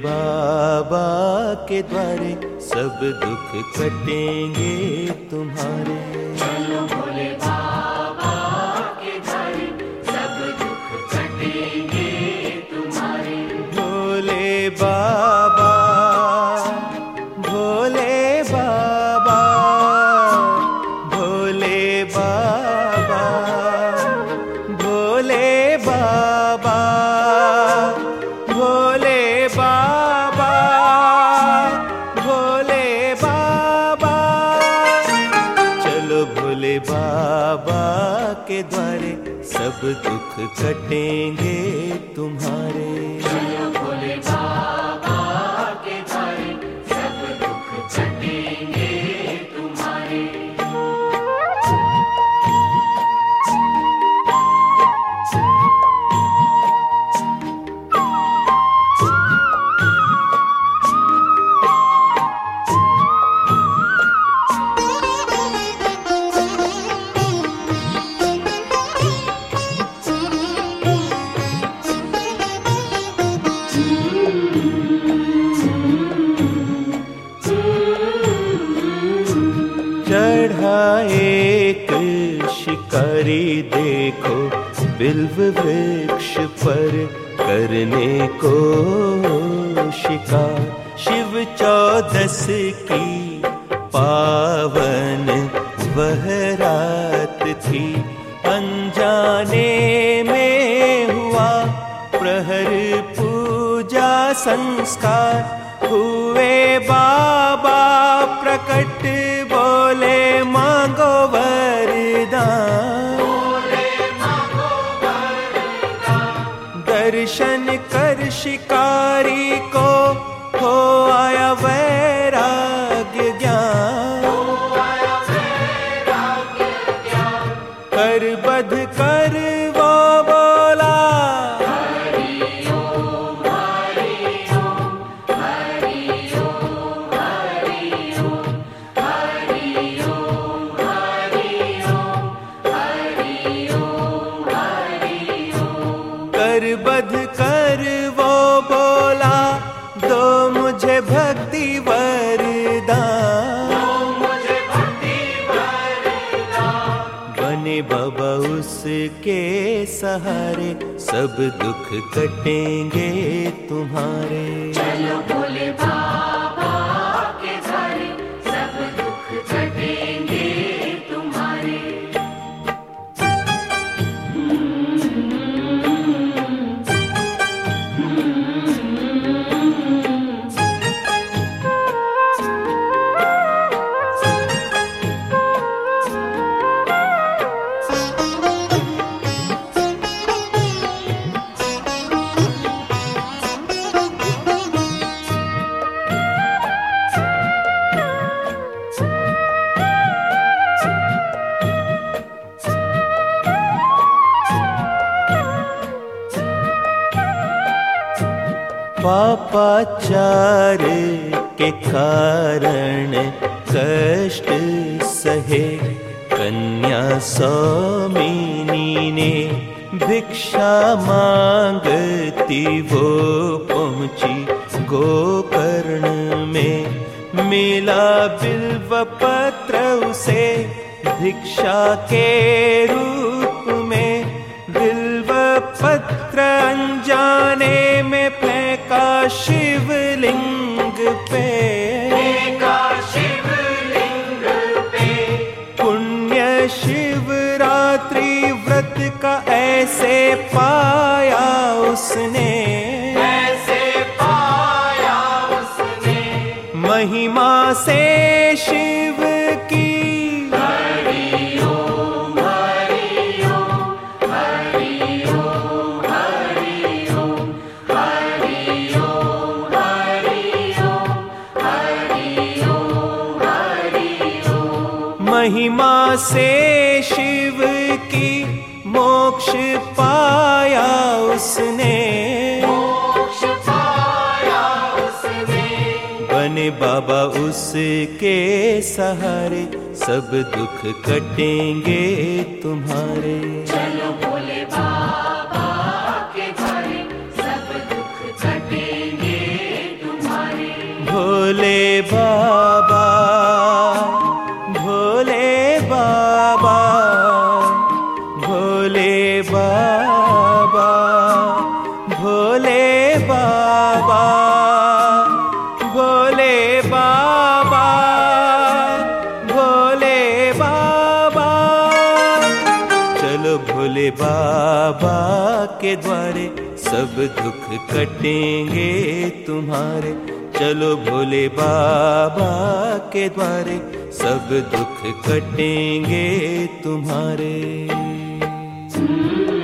बाबा के द्वारे सब दुख कटेंगे तुम्हारे। चलो भोले बाबा के द्वारे सब दुख कटेंगे तुम्हारे। भोले बाबा, भोले बाबा, भोले बाबा, भोले बाबा, भोले बाबा, भोले बाबा। चलो भोले बाबा के द्वारे सब दुख कटेंगे तुम्हारे। चलो भोले बाबा के द्वारे सब दुख कटेंगे तुम्हारे। चढ़ा एक शिकारी देखो बिल्व वृक्ष पर करने को शिकार। शिव 14 की पावन वह रात थी, अनजाने में हुआ प्रहर पूजा संस्कार। हुए बाबा प्रकट बोले मांगो वरदान। दर्शन कर शिकारी को हो आया वैराग्य ज्ञान। कर बध कर वो बोला बध कर वो बोला दो मुझे भक्ति वरदान। बने बाबा उसके सहारे सब दुख कटेंगे तुम्हारे। चलो भोले बाबा के द्वारे सब दुख कटेंगे तुम्हारे। पापाचार के कारण कष्ट सहे कन्या सौमिनी ने भिक्षा मांगती वो पहुंची गोकर्ण में। मिला बिल्व पत्र उसे भिक्षा के रूप में। बिल्व पत्र अनजाने में फेंका शिवलिंग पे। पुण्य शिवरात्रि व्रत का ऐसे पाया उसने। महिमा से शिव की महिमा से शिव की मोक्ष पाया उसने। बने बाबा उसके सहारे सब दुख कटेंगे तुम्हारे। चलो भोले बाबा के द्वारे सब दुख कटेंगे बाबा, भोले बाबा, भोले बाबा, भोले बाबा, भोले बाबा, भोले बाबा। चलो भोले बाबा के द्वारे, सब दुख कटेंगे तुम्हारे। चलो भोले बाबा के द्वारे, सब दुख कटेंगे तुम्हारे।